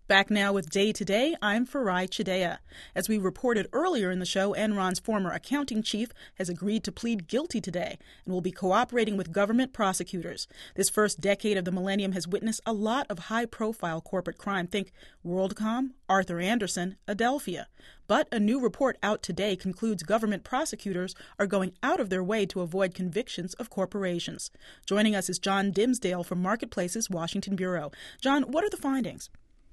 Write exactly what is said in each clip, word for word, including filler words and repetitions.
Back now with Day to Day, I'm Farai Chideya. As we reported earlier in the show, Enron's former accounting chief has agreed to plead guilty today and will be cooperating with government prosecutors. This first decade of the millennium has witnessed a lot of high-profile corporate crime. Think WorldCom, Arthur Andersen, Adelphia. But a new report out today concludes government prosecutors are going out of their way to avoid convictions of corporations. Joining us is John Dimsdale from Marketplace's Washington Bureau. John, what are the findings?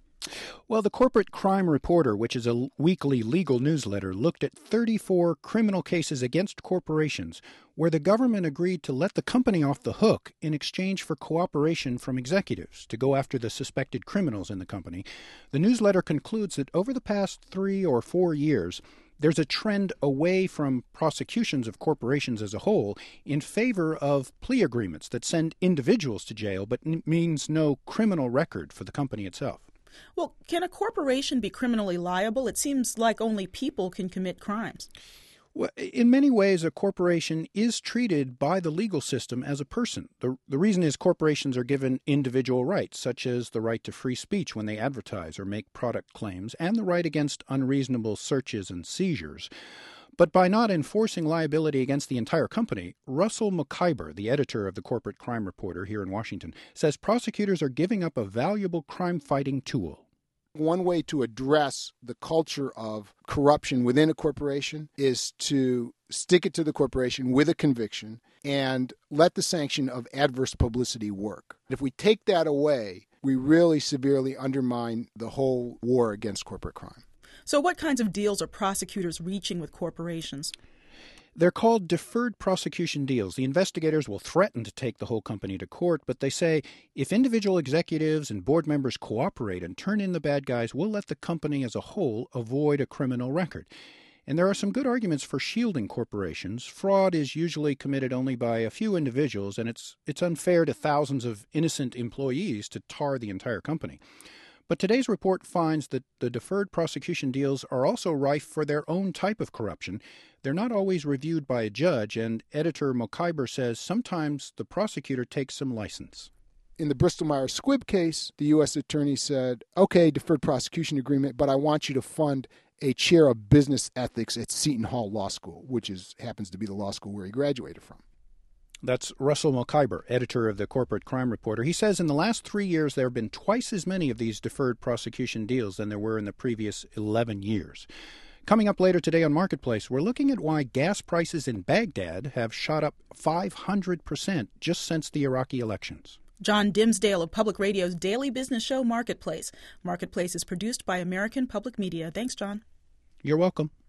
Well, the Corporate Crime Reporter, which is a weekly legal newsletter, looked at thirty-four criminal cases against corporations where the government agreed to let the company off the hook in exchange for cooperation from executives to go after the suspected criminals in the company. The newsletter concludes that over the past three or four years, there's a trend away from prosecutions of corporations as a whole in favor of plea agreements that send individuals to jail but n- means no criminal record for the company itself. Well, can a corporation be criminally liable? It seems like only people can commit crimes. Well, in many ways, a corporation is treated by the legal system as a person. The, the reason is corporations are given individual rights, such as the right to free speech when they advertise or make product claims, and the right against unreasonable searches and seizures. But by not enforcing liability against the entire company, Russell McIver, the editor of the Corporate Crime Reporter here in Washington, says prosecutors are giving up a valuable crime-fighting tool. One way to address the culture of corruption within a corporation is to stick it to the corporation with a conviction and let the sanction of adverse publicity work. If we take that away, we really severely undermine the whole war against corporate crime. So what kinds of deals are prosecutors reaching with corporations? They're called deferred prosecution deals. The investigators will threaten to take the whole company to court, but they say if individual executives and board members cooperate and turn in the bad guys, we'll let the company as a whole avoid a criminal record. And there are some good arguments for shielding corporations. Fraud is usually committed only by a few individuals, and it's it's unfair to thousands of innocent employees to tar the entire company. But today's report finds that the deferred prosecution deals are also rife for their own type of corruption. They're not always reviewed by a judge, and editor McIver says sometimes the prosecutor takes some license. In the Bristol-Myers Squibb case, the U S attorney said, okay, deferred prosecution agreement, but I want you to fund a chair of business ethics at Seton Hall Law School, which is happens to be the law school where he graduated from. That's Russell McIver, editor of the Corporate Crime Reporter. He says in the last three years there have been twice as many of these deferred prosecution deals than there were in the previous eleven years. Coming up later today on Marketplace, we're looking at why gas prices in Baghdad have shot up five hundred percent just since the Iraqi elections. John Dimsdale of Public Radio's daily business show Marketplace. Marketplace is produced by American Public Media. Thanks, John. You're welcome.